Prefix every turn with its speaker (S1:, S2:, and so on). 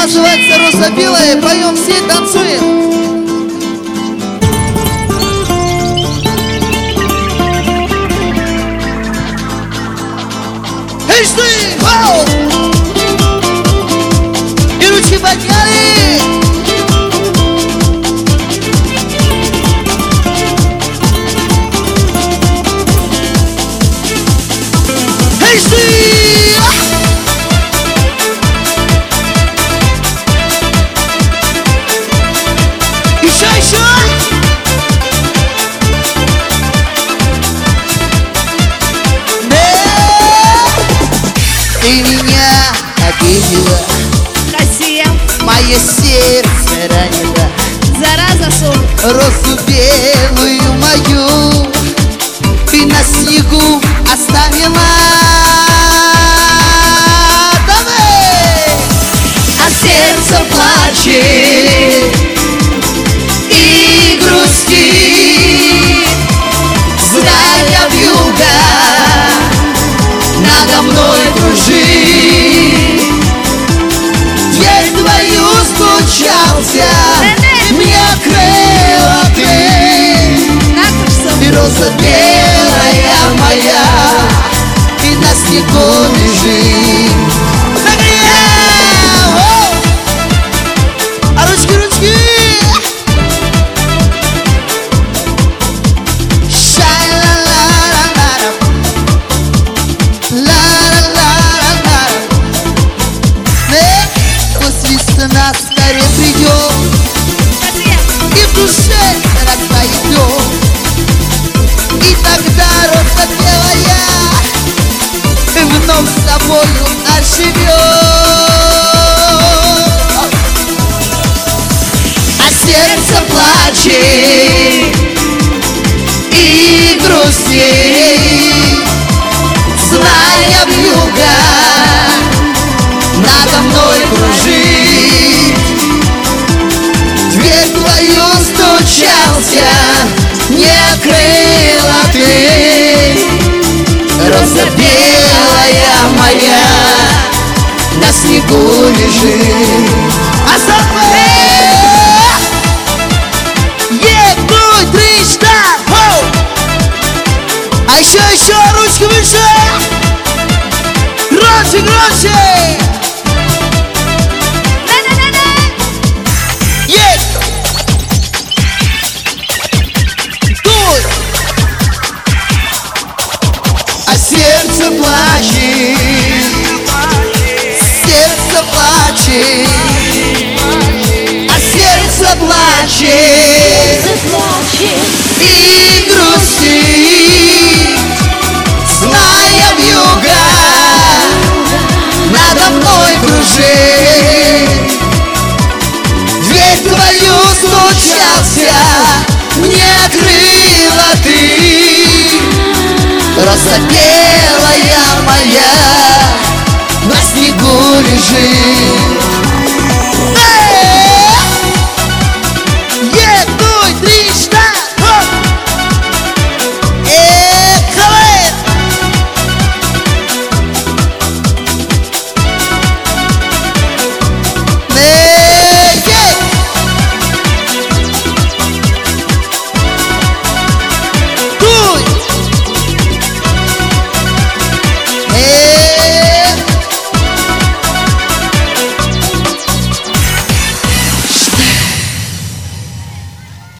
S1: называется «Роза белая», поем все, танцуем. Эй, ты! Вау! И ручки подняли! Эй, ты! Еще! Ты меня обидела,
S2: Россия,
S1: мое сердце ранило.
S2: зараза сон.
S1: Розу белую мою ты на снегу оставила. Давай! А сердце плачет и грустит, зная вьюга надо мной кружит. Дверь твою стучался, мне крыла ты. И роза белая моя, и на снегу лежит. А ручки, ручки! Весна скорее придет, и в душе расцветет, и тогда роза белая вновь с тобою оживет. А сердце плачет и грустит, зная вьюга надо мной кружит. Дверь твою стучался, не крыла ты. Роза белая моя на снегу лежит. А со мной! Ебнуть, три, штаб! А еще, ручки выше! Громче, громче! Сердце плачет, сердце плачет, а сердце плачет и грустит, зная вьюга надо мной кружит. Дверь твою стучался, мне крыла ты. Роза белая моя на снегу лежит.